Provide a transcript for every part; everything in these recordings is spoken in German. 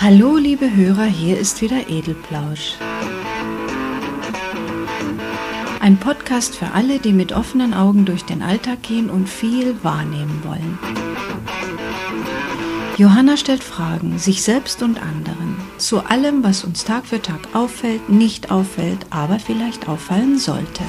Hallo liebe Hörer, hier ist wieder Edelplausch. Ein Podcast für alle, die mit offenen Augen durch den Alltag gehen und viel wahrnehmen wollen. Johanna stellt Fragen, sich selbst und anderen, zu allem, was uns Tag für Tag auffällt, nicht auffällt, aber vielleicht auffallen sollte.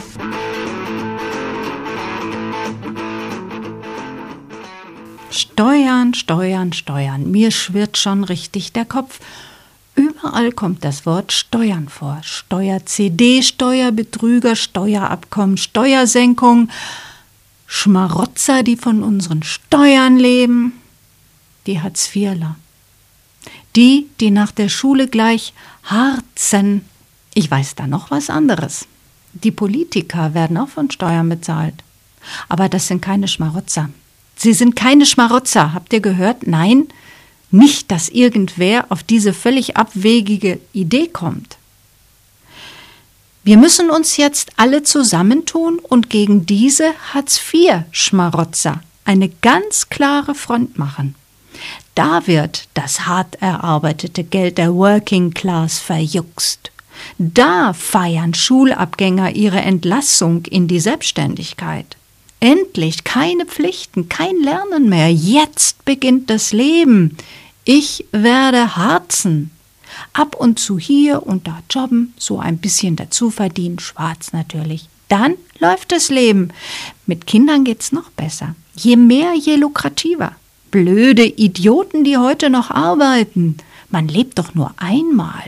Steuern, Steuern, Steuern. Mir schwirrt schon richtig der Kopf. Überall kommt das Wort Steuern vor. Steuer-CD, Steuerbetrüger, Steuerabkommen, Steuersenkung, Schmarotzer, die von unseren Steuern leben, die Hartz-IVler. Die nach der Schule gleich harzen. Ich weiß da noch was anderes. Die Politiker werden auch von Steuern bezahlt. Aber das sind keine Schmarotzer. Sie sind keine Schmarotzer, habt ihr gehört? Nein, nicht, dass irgendwer auf diese völlig abwegige Idee kommt. Wir müssen uns jetzt alle zusammentun und gegen diese Hartz-IV-Schmarotzer eine ganz klare Front machen. Da wird das hart erarbeitete Geld der Working Class verjuckst. Da feiern Schulabgänger ihre Entlassung in die Selbstständigkeit. Endlich keine Pflichten, kein Lernen mehr. Jetzt beginnt das Leben. Ich werde harzen. Ab und zu hier und da jobben, so ein bisschen dazu verdienen, schwarz natürlich. Dann läuft das Leben. Mit Kindern geht's noch besser. Je mehr, je lukrativer. Blöde Idioten, die heute noch arbeiten. Man lebt doch nur einmal.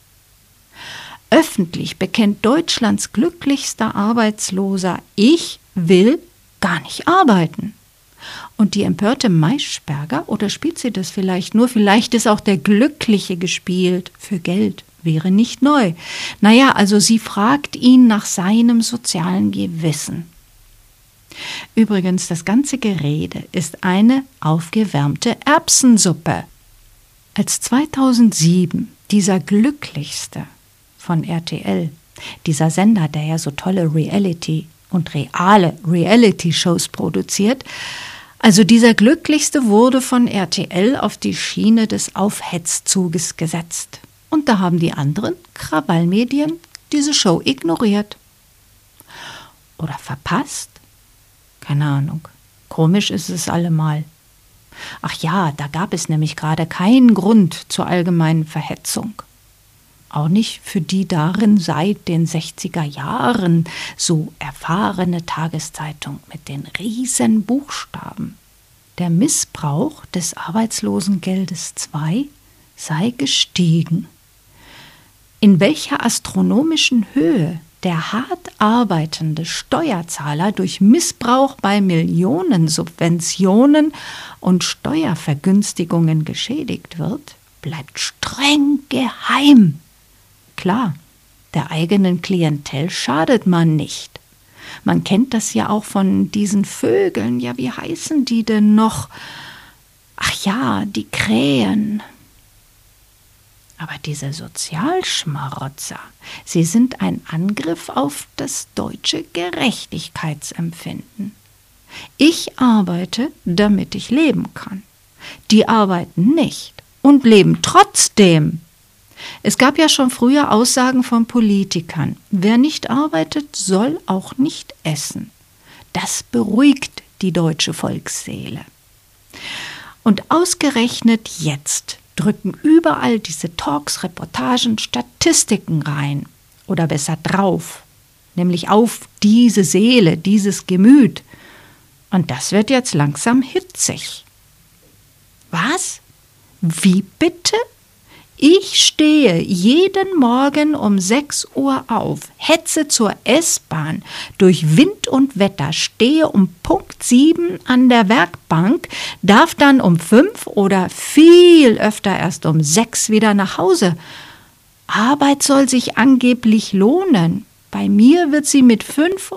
Öffentlich bekennt Deutschlands glücklichster Arbeitsloser: Ich will gar nicht arbeiten. Und die empörte Maischberger, oder spielt sie das vielleicht nur? Vielleicht ist auch der Glückliche gespielt. Für Geld wäre nicht neu. Naja, also sie fragt ihn nach seinem sozialen Gewissen. Übrigens, das ganze Gerede ist eine aufgewärmte Erbsensuppe. Als 2007 dieser Glücklichste von RTL, dieser Sender, der ja so tolle Reality und reale Reality-Shows produziert. Also dieser Glücklichste wurde von RTL auf die Schiene des Aufhetzzuges gesetzt. Und da haben die anderen Krawallmedien diese Show ignoriert. Oder verpasst? Keine Ahnung. Komisch ist es allemal. Ach ja, da gab es nämlich gerade keinen Grund zur allgemeinen Verhetzung. Auch nicht für die darin seit den 60er Jahren so erfahrene Tageszeitung mit den riesen Buchstaben. Der Missbrauch des Arbeitslosengeldes II sei gestiegen. In welcher astronomischen Höhe der hart arbeitende Steuerzahler durch Missbrauch bei Millionensubventionen und Steuervergünstigungen geschädigt wird, bleibt streng geheim. Klar, der eigenen Klientel schadet man nicht. Man kennt das ja auch von diesen Vögeln. Ja, wie heißen die denn noch? Ach ja, die Krähen. Aber diese Sozialschmarotzer, sie sind ein Angriff auf das deutsche Gerechtigkeitsempfinden. Ich arbeite, damit ich leben kann. Die arbeiten nicht und leben trotzdem. Es gab ja schon früher Aussagen von Politikern: Wer nicht arbeitet, soll auch nicht essen. Das beruhigt die deutsche Volksseele. Und ausgerechnet jetzt drücken überall diese Talks, Reportagen, Statistiken rein. Oder besser drauf. Nämlich auf diese Seele, dieses Gemüt. Und das wird jetzt langsam hitzig. Was? Wie bitte? Ich stehe jeden Morgen um 6 Uhr auf, hetze zur S-Bahn, durch Wind und Wetter, stehe um Punkt 7 an der Werkbank, darf dann um 5 oder viel öfter erst um 6 wieder nach Hause. Arbeit soll sich angeblich lohnen. Bei mir wird sie mit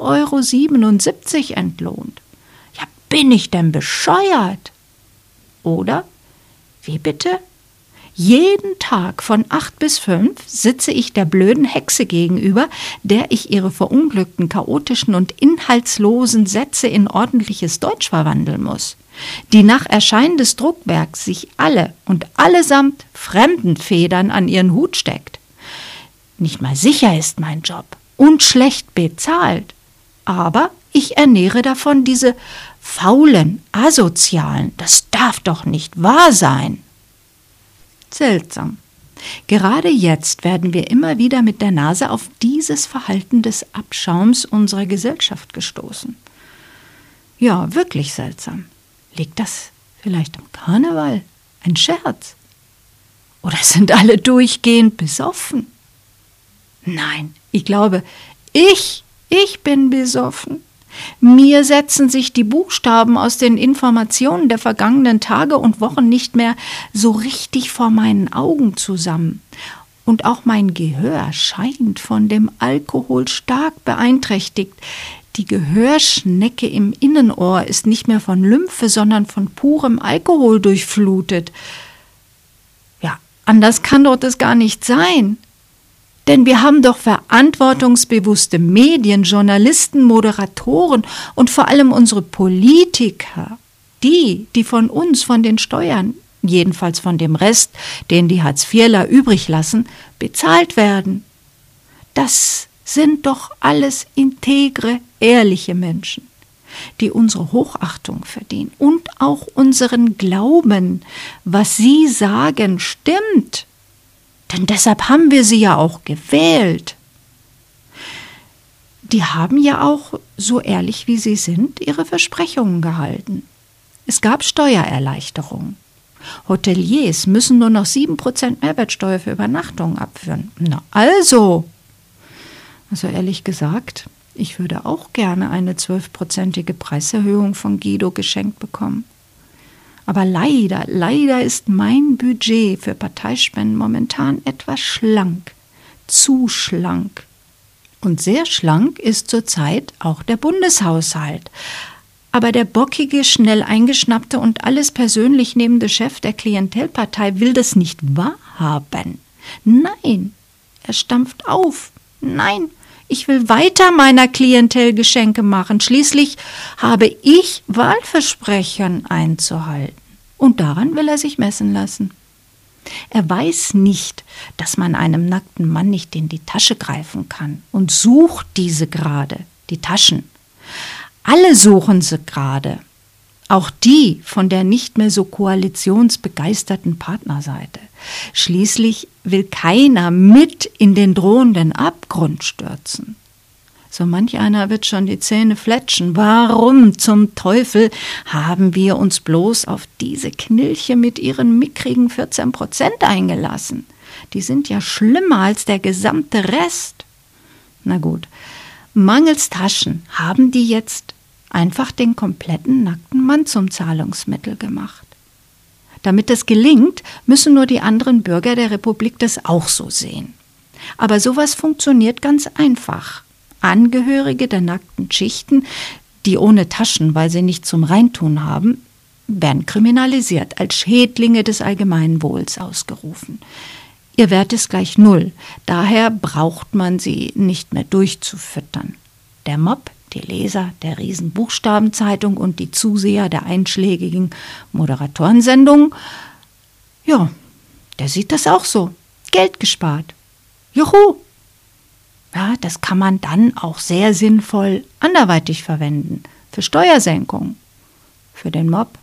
5,77 € entlohnt. Ja, bin ich denn bescheuert? Oder? Wie bitte? Jeden Tag von 8 bis 5 sitze ich der blöden Hexe gegenüber, der ich ihre verunglückten, chaotischen und inhaltslosen Sätze in ordentliches Deutsch verwandeln muss, die nach Erscheinen des Druckwerks sich alle und allesamt Fremdenfedern an ihren Hut steckt. Nicht mal sicher ist mein Job und schlecht bezahlt, aber ich ernähre davon diese faulen, asozialen, das darf doch nicht wahr sein. Seltsam. Gerade jetzt werden wir immer wieder mit der Nase auf dieses Verhalten des Abschaums unserer Gesellschaft gestoßen. Ja, wirklich seltsam. Liegt das vielleicht am Karneval? Ein Scherz? Oder sind alle durchgehend besoffen? Nein, ich glaube, ich bin besoffen. Mir setzen sich die Buchstaben aus den Informationen der vergangenen Tage und Wochen nicht mehr so richtig vor meinen Augen zusammen. Und auch mein Gehör scheint von dem Alkohol stark beeinträchtigt. Die Gehörschnecke im Innenohr ist nicht mehr von Lymphe, sondern von purem Alkohol durchflutet. Ja, anders kann doch das gar nicht sein. Denn wir haben doch verantwortungsbewusste Medien, Journalisten, Moderatoren und vor allem unsere Politiker, die von uns, von den Steuern, jedenfalls von dem Rest, den die Hartz-IVler übrig lassen, bezahlt werden. Das sind doch alles integre, ehrliche Menschen, die unsere Hochachtung verdienen und auch unseren Glauben, was sie sagen, stimmt. Denn deshalb haben wir sie ja auch gewählt. Die haben ja auch, so ehrlich wie sie sind, ihre Versprechungen gehalten. Es gab Steuererleichterungen. Hoteliers müssen nur noch 7% Mehrwertsteuer für Übernachtungen abführen. Na also ehrlich gesagt, ich würde auch gerne eine 12%ige Preiserhöhung von Guido geschenkt bekommen. Aber leider ist mein Budget für Parteispenden momentan etwas schlank, zu schlank. Und sehr schlank ist zurzeit auch der Bundeshaushalt. Aber der bockige, schnell eingeschnappte und alles persönlich nehmende Chef der Klientelpartei will das nicht wahrhaben. Nein, er stampft auf. Nein, ich will weiter meiner Klientel Geschenke machen. Schließlich habe ich Wahlversprechen einzuhalten. Und daran will er sich messen lassen. Er weiß nicht, dass man einem nackten Mann nicht in die Tasche greifen kann und sucht diese gerade, die Taschen. Alle suchen sie gerade. Auch die von der nicht mehr so koalitionsbegeisterten Partnerseite. Schließlich will keiner mit in den drohenden Abgrund stürzen. So manch einer wird schon die Zähne fletschen. Warum zum Teufel haben wir uns bloß auf diese Knilche mit ihren mickrigen 14% eingelassen? Die sind ja schlimmer als der gesamte Rest. Na gut, mangels Taschen haben die jetzt einfach den kompletten nackten Mann zum Zahlungsmittel gemacht. Damit das gelingt, müssen nur die anderen Bürger der Republik das auch so sehen. Aber sowas funktioniert ganz einfach. Angehörige der nackten Schichten, die ohne Taschen, weil sie nicht zum Reintun haben, werden kriminalisiert, als Schädlinge des Allgemeinwohls ausgerufen. Ihr Wert ist gleich 0, daher braucht man sie nicht mehr durchzufüttern. Der Mob, die Leser der Riesenbuchstabenzeitung und die Zuseher der einschlägigen Moderatorensendungen, ja, der sieht das auch so. Geld gespart. Juhu! Ja, das kann man dann auch sehr sinnvoll anderweitig verwenden. Für Steuersenkung. Für den Mob.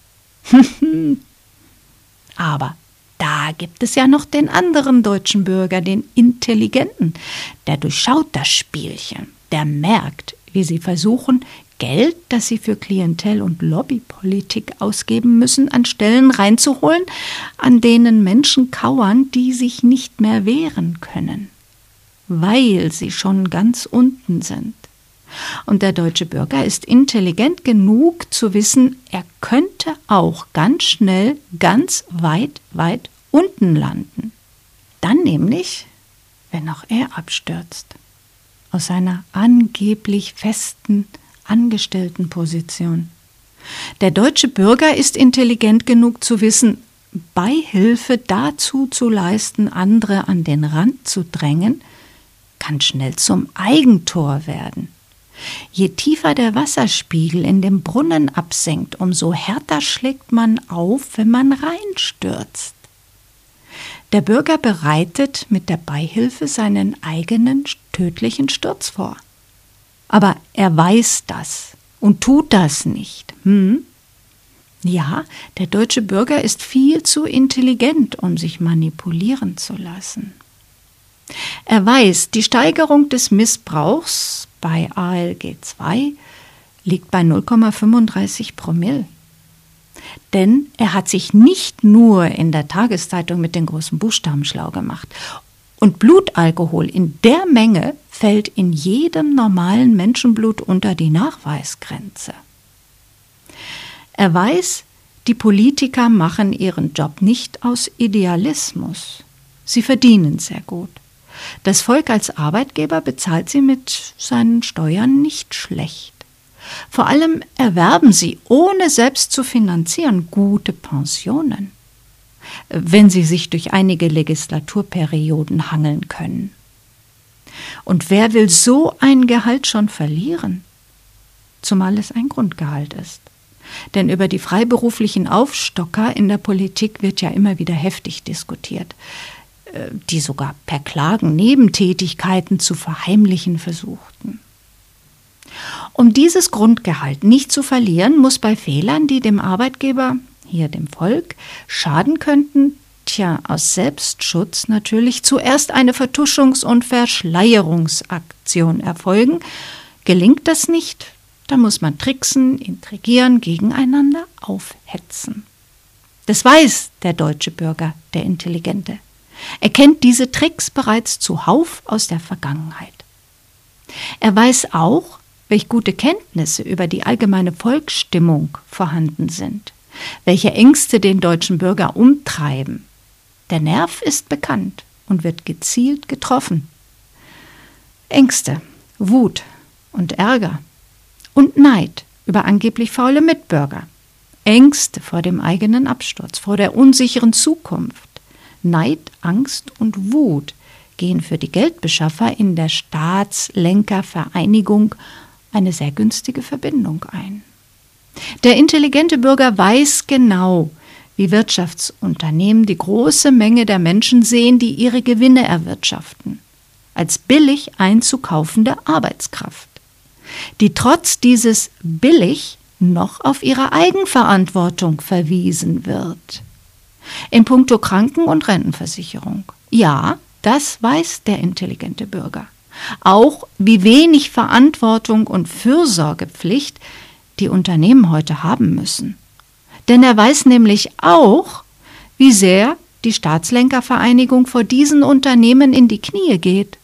Aber da gibt es ja noch den anderen deutschen Bürger, den Intelligenten. Der durchschaut das Spielchen. Der merkt, wie sie versuchen, Geld, das sie für Klientel- und Lobbypolitik ausgeben müssen, an Stellen reinzuholen, an denen Menschen kauern, die sich nicht mehr wehren können, weil sie schon ganz unten sind. Und der deutsche Bürger ist intelligent genug zu wissen, er könnte auch ganz schnell ganz weit unten landen. Dann nämlich, wenn auch er abstürzt, aus seiner angeblich festen Angestelltenposition. Der deutsche Bürger ist intelligent genug zu wissen, Beihilfe dazu zu leisten, andere an den Rand zu drängen, kann schnell zum Eigentor werden. Je tiefer der Wasserspiegel in dem Brunnen absinkt, umso härter schlägt man auf, wenn man reinstürzt. Der Bürger bereitet mit der Beihilfe seinen eigenen tödlichen Sturz vor. Aber er weiß das und tut das nicht. Ja, der deutsche Bürger ist viel zu intelligent, um sich manipulieren zu lassen. Er weiß, die Steigerung des Missbrauchs bei ALG 2 liegt bei 0,35 Promille. Denn er hat sich nicht nur in der Tageszeitung mit den großen Buchstaben schlau gemacht. Und Blutalkohol in der Menge fällt in jedem normalen Menschenblut unter die Nachweisgrenze. Er weiß, die Politiker machen ihren Job nicht aus Idealismus. Sie verdienen sehr gut. Das Volk als Arbeitgeber bezahlt sie mit seinen Steuern nicht schlecht. Vor allem erwerben sie, ohne selbst zu finanzieren, gute Pensionen, wenn sie sich durch einige Legislaturperioden hangeln können. Und wer will so ein Gehalt schon verlieren? Zumal es ein Grundgehalt ist. Denn über die freiberuflichen Aufstocker in der Politik wird ja immer wieder heftig diskutiert, die sogar per Klagen Nebentätigkeiten zu verheimlichen versuchten. Um dieses Grundgehalt nicht zu verlieren, muss bei Fehlern, die dem Arbeitgeber, hier dem Volk, schaden könnten, aus Selbstschutz natürlich zuerst eine Vertuschungs- und Verschleierungsaktion erfolgen. Gelingt das nicht, dann muss man tricksen, intrigieren, gegeneinander aufhetzen. Das weiß der deutsche Bürger, der Intelligente. Er kennt diese Tricks bereits zuhauf aus der Vergangenheit. Er weiß auch, welche gute Kenntnisse über die allgemeine Volksstimmung vorhanden sind, welche Ängste den deutschen Bürger umtreiben. Der Nerv ist bekannt und wird gezielt getroffen. Ängste, Wut und Ärger und Neid über angeblich faule Mitbürger, Ängste vor dem eigenen Absturz, vor der unsicheren Zukunft. Neid, Angst und Wut gehen für die Geldbeschaffer in der Staatslenkervereinigung eine sehr günstige Verbindung ein. Der intelligente Bürger weiß genau, wie Wirtschaftsunternehmen die große Menge der Menschen sehen, die ihre Gewinne erwirtschaften, als billig einzukaufende Arbeitskraft, die trotz dieses billig noch auf ihre Eigenverantwortung verwiesen wird. In puncto Kranken- und Rentenversicherung. Ja, das weiß der intelligente Bürger. Auch wie wenig Verantwortung und Fürsorgepflicht die Unternehmen heute haben müssen. Denn er weiß nämlich auch, wie sehr die Staatslenkervereinigung vor diesen Unternehmen in die Knie geht.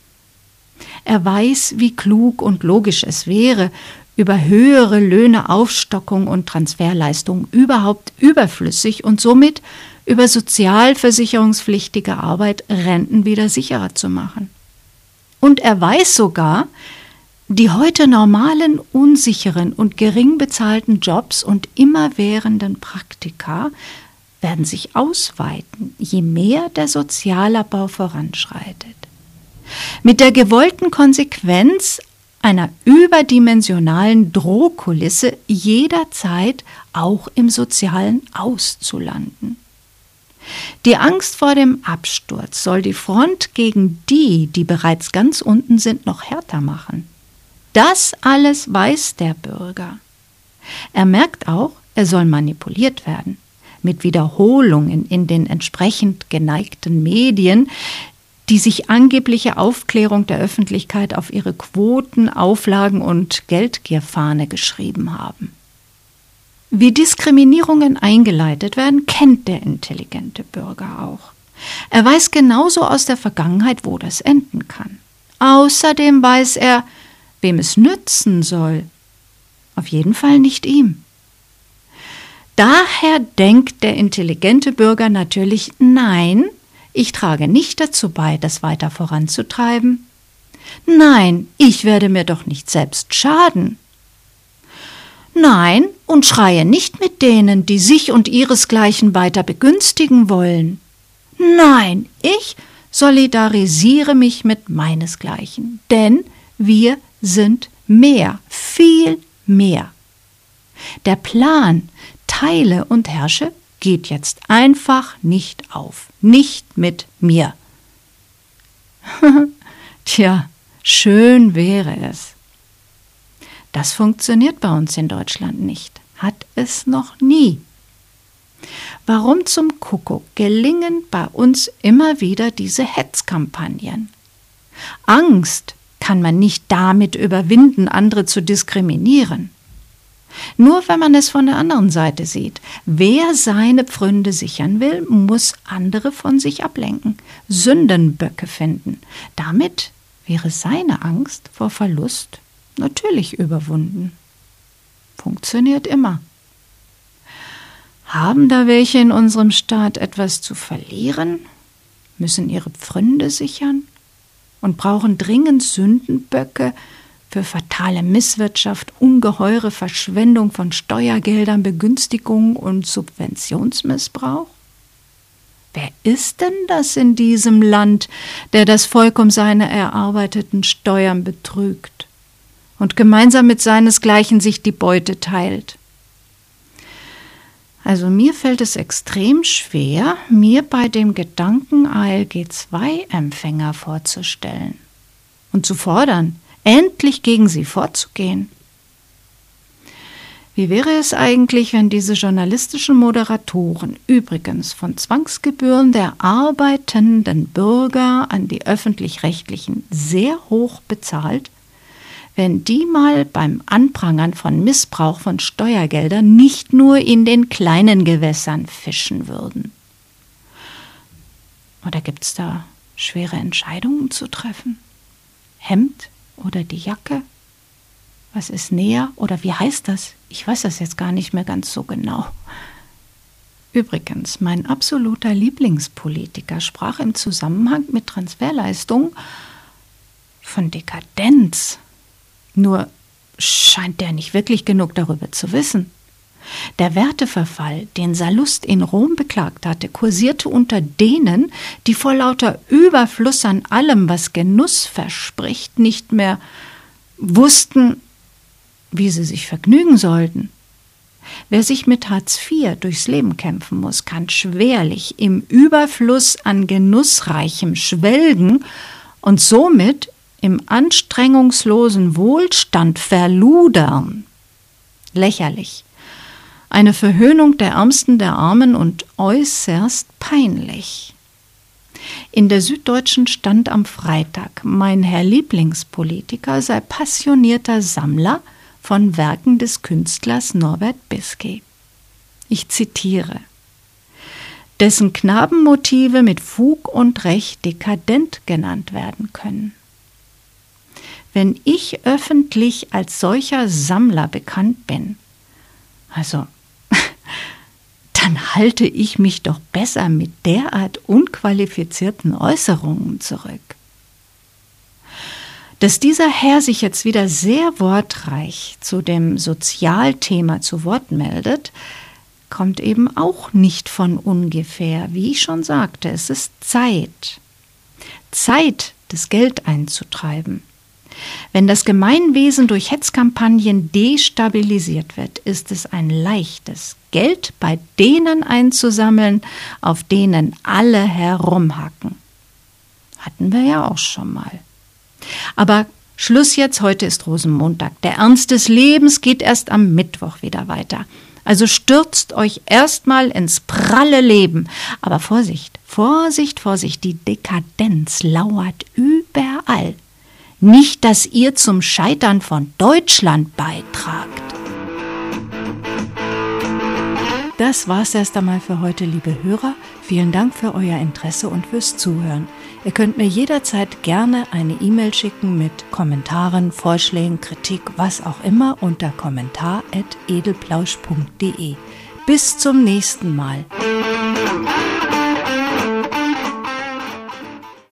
Er weiß, wie klug und logisch es wäre, über höhere Löhne, Aufstockung und Transferleistung überhaupt überflüssig und somit über sozialversicherungspflichtige Arbeit Renten wieder sicherer zu machen. Und er weiß sogar, die heute normalen, unsicheren und gering bezahlten Jobs und immerwährenden Praktika werden sich ausweiten, je mehr der Sozialabbau voranschreitet. Mit der gewollten Konsequenz einer überdimensionalen Drohkulisse jederzeit auch im Sozialen auszulanden. Die Angst vor dem Absturz soll die Front gegen die bereits ganz unten sind, noch härter machen. Das alles weiß der Bürger. Er merkt auch, er soll manipuliert werden, mit Wiederholungen in den entsprechend geneigten Medien, die sich angebliche Aufklärung der Öffentlichkeit auf ihre Quoten, Auflagen und Geldgierfahne geschrieben haben. Wie Diskriminierungen eingeleitet werden, kennt der intelligente Bürger auch. Er weiß genauso aus der Vergangenheit, wo das enden kann. Außerdem weiß er, wem es nützen soll. Auf jeden Fall nicht ihm. Daher denkt der intelligente Bürger natürlich, nein, ich trage nicht dazu bei, das weiter voranzutreiben. Nein, ich werde mir doch nicht selbst schaden. Nein, und schreie nicht mit denen, die sich und ihresgleichen weiter begünstigen wollen. Nein, ich solidarisiere mich mit meinesgleichen, denn wir sind mehr, viel mehr. Der Plan, teile und herrsche, geht jetzt einfach nicht auf. Nicht mit mir. Tja, schön wäre es. Das funktioniert bei uns in Deutschland nicht. Hat es noch nie. Warum zum Kuckuck gelingen bei uns immer wieder diese Hetzkampagnen? Angst kann man nicht damit überwinden, andere zu diskriminieren. Nur wenn man es von der anderen Seite sieht. Wer seine Pfründe sichern will, muss andere von sich ablenken, Sündenböcke finden. Damit wäre seine Angst vor Verlust natürlich überwunden. Funktioniert immer. Haben da welche in unserem Staat etwas zu verlieren, müssen ihre Pfründe sichern und brauchen dringend Sündenböcke für fatale Misswirtschaft, ungeheure Verschwendung von Steuergeldern, Begünstigung und Subventionsmissbrauch? Wer ist denn das in diesem Land, der das Volk um seine erarbeiteten Steuern betrügt und gemeinsam mit seinesgleichen sich die Beute teilt? Also mir fällt es extrem schwer, mir bei dem Gedanken ALG-2-Empfänger vorzustellen und zu fordern, endlich gegen sie vorzugehen. Wie wäre es eigentlich, wenn diese journalistischen Moderatoren, übrigens von Zwangsgebühren der arbeitenden Bürger an die Öffentlich-Rechtlichen sehr hoch bezahlt, wenn die mal beim Anprangern von Missbrauch von Steuergeldern nicht nur in den kleinen Gewässern fischen würden? Oder gibt es da schwere Entscheidungen zu treffen? Hemd oder die Jacke? Was ist näher oder wie heißt das? Ich weiß das jetzt gar nicht mehr ganz so genau. Übrigens, mein absoluter Lieblingspolitiker sprach im Zusammenhang mit Transferleistungen von Dekadenz. Nur scheint der nicht wirklich genug darüber zu wissen. Der Werteverfall, den Sallust in Rom beklagt hatte, kursierte unter denen, die vor lauter Überfluss an allem, was Genuss verspricht, nicht mehr wussten, wie sie sich vergnügen sollten. Wer sich mit Hartz IV durchs Leben kämpfen muss, kann schwerlich im Überfluss an Genussreichem schwelgen und somit im anstrengungslosen Wohlstand verludern. Lächerlich. Eine Verhöhnung der Ärmsten der Armen und äußerst peinlich. In der Süddeutschen stand am Freitag, mein Herr Lieblingspolitiker sei passionierter Sammler von Werken des Künstlers Norbert Bisky. Ich zitiere: dessen Knabenmotive mit Fug und Recht dekadent genannt werden können. Wenn ich öffentlich als solcher Sammler bekannt bin, also dann halte ich mich doch besser mit derart unqualifizierten Äußerungen zurück. Dass dieser Herr sich jetzt wieder sehr wortreich zu dem Sozialthema zu Wort meldet, kommt eben auch nicht von ungefähr. Wie ich schon sagte, es ist Zeit. Zeit, das Geld einzutreiben. Wenn das Gemeinwesen durch Hetzkampagnen destabilisiert wird, ist es ein leichtes, Geld bei denen einzusammeln, auf denen alle herumhacken. Hatten wir ja auch schon mal. Aber Schluss jetzt, heute ist Rosenmontag. Der Ernst des Lebens geht erst am Mittwoch wieder weiter. Also stürzt euch erstmal ins pralle Leben. Aber Vorsicht, Vorsicht, Vorsicht, die Dekadenz lauert überall. Nicht, dass ihr zum Scheitern von Deutschland beitragt. Das war's erst einmal für heute, liebe Hörer. Vielen Dank für euer Interesse und fürs Zuhören. Ihr könnt mir jederzeit gerne eine E-Mail schicken mit Kommentaren, Vorschlägen, Kritik, was auch immer unter kommentar@edelplausch.de. Bis zum nächsten Mal.